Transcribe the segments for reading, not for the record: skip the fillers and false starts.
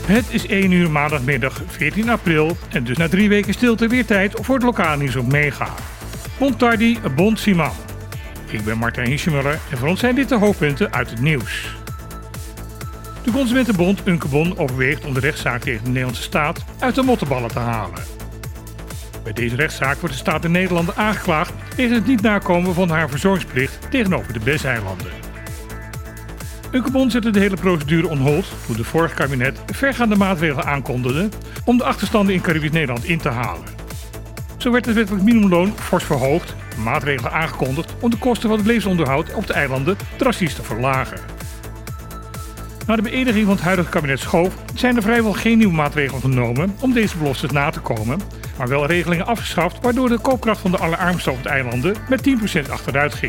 Het is 1 uur maandagmiddag 14 april en dus na 3 weken stilte weer tijd voor het lokale nieuws op Mega. Bon tardi, bon Simon. Ik ben Martijn Hiesjemuller en voor ons zijn dit de hoofdpunten uit het nieuws. De Consumentenbond Unkebon overweegt om de rechtszaak tegen de Nederlandse staat uit de mottenballen te halen. Bij deze rechtszaak wordt de staat de Nederlanden aangeklaagd tegen het niet nakomen van haar verzorgingsplicht tegenover de BES-eilanden. Unkebon zette de hele procedure on hold toen het vorige kabinet vergaande maatregelen aankondigde om de achterstanden in Caribisch Nederland in te halen. Zo werd het wettelijk minimumloon fors verhoogd, maatregelen aangekondigd om de kosten van het levensonderhoud op de eilanden drastisch te verlagen. Na de beëdiging van het huidige kabinet Schoof zijn er vrijwel geen nieuwe maatregelen genomen om deze beloftes na te komen, maar wel regelingen afgeschaft waardoor de koopkracht van de allerarmsten op de eilanden met 10% achteruit ging.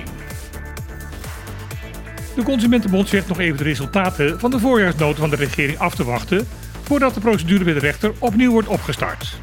De Consumentenbond zegt nog even de resultaten van de voorjaarsnota van de regering af te wachten voordat de procedure bij de rechter opnieuw wordt opgestart.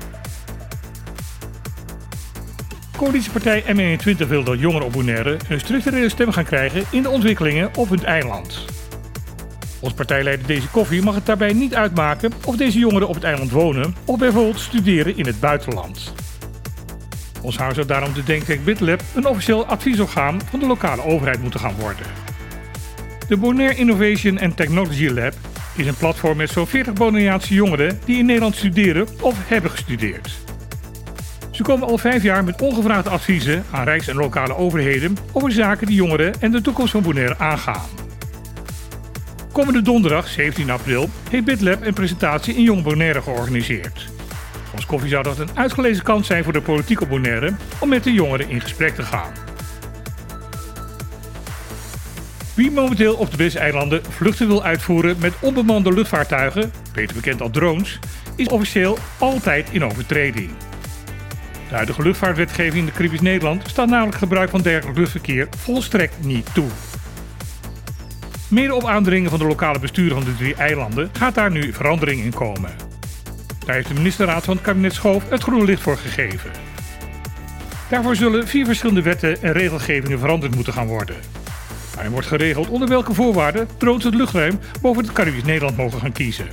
Coalitiepartij M21 wil dat jongeren op Bonaire een structurele stem gaan krijgen in de ontwikkelingen op hun eiland. Als partijleider Daisy Koffie mag het daarbij niet uitmaken of deze jongeren op het eiland wonen of bijvoorbeeld studeren in het buitenland. Ons huis zou daarom de denktank BitLab een officieel adviesorgaan van de lokale overheid moeten gaan worden. De Bonaire Innovation and Technology Lab is een platform met zo'n 40 Bonaireaanse jongeren die in Nederland studeren of hebben gestudeerd. Ze komen al 5 jaar met ongevraagde adviezen aan rijks- en lokale overheden over zaken die jongeren en de toekomst van Bonaire aangaan. Komende donderdag, 17 april, heeft BitLab een presentatie in Jong Bonaire georganiseerd. Volgens Koffie zou dat een uitgelezen kans zijn voor de politiek op Bonaire om met de jongeren in gesprek te gaan. Wie momenteel op de BES-eilanden vluchten wil uitvoeren met onbemande luchtvaartuigen, beter bekend als drones, is officieel altijd in overtreding. De huidige luchtvaartwetgeving in Caribisch Nederland staat namelijk gebruik van dergelijk luchtverkeer volstrekt niet toe. Mede op aandringen van de lokale besturen van de 3 eilanden gaat daar nu verandering in komen. Daar heeft de ministerraad van het kabinet Schoof het groene licht voor gegeven. Daarvoor zullen 4 verschillende wetten en regelgevingen veranderd moeten gaan worden. Daarin wordt geregeld onder welke voorwaarden drones het luchtruim boven het Caribisch Nederland mogen gaan kiezen.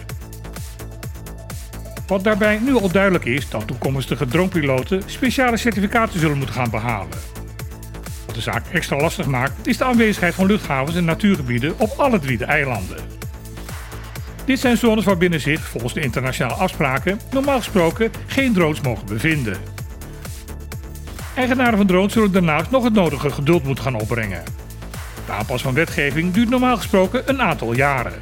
Wat daarbij nu al duidelijk is dat toekomstige dronepiloten speciale certificaten zullen moeten gaan behalen. Wat de zaak extra lastig maakt is de aanwezigheid van luchthavens en natuurgebieden op alle 3 de eilanden. Dit zijn zones waarbinnen zich, volgens de internationale afspraken, normaal gesproken geen drones mogen bevinden. Eigenaren van drones zullen daarnaast nog het nodige geduld moeten gaan opbrengen. De aanpas van wetgeving duurt normaal gesproken een aantal jaren.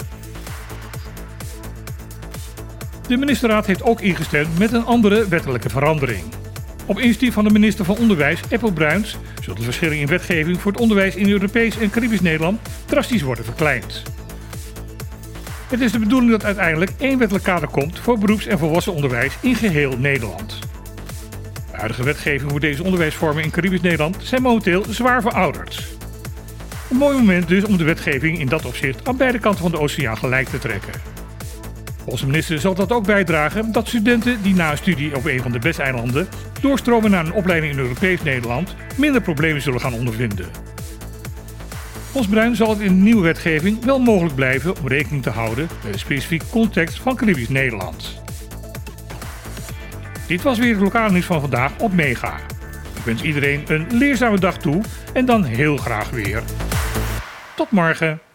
De ministerraad heeft ook ingestemd met een andere wettelijke verandering. Op initiatief van de minister van Onderwijs, Eppo Bruins, zullen de verschillen in wetgeving voor het onderwijs in Europees en Caribisch Nederland drastisch worden verkleind. Het is de bedoeling dat uiteindelijk één wettelijk kader komt voor beroeps- en volwassenenonderwijs in geheel Nederland. De huidige wetgeving voor deze onderwijsvormen in Caribisch Nederland zijn momenteel zwaar verouderd. Een mooi moment dus om de wetgeving in dat opzicht aan beide kanten van de oceaan gelijk te trekken. Volgens de minister zal dat ook bijdragen dat studenten die na een studie op een van de BES-eilanden doorstromen naar een opleiding in Europees Nederland minder problemen zullen gaan ondervinden. Volgens Bruin zal het in de nieuwe wetgeving wel mogelijk blijven om rekening te houden met de specifieke context van Caribisch Nederland. Dit was weer het lokale nieuws van vandaag op Mega. Ik wens iedereen een leerzame dag toe en dan heel graag weer. Tot morgen.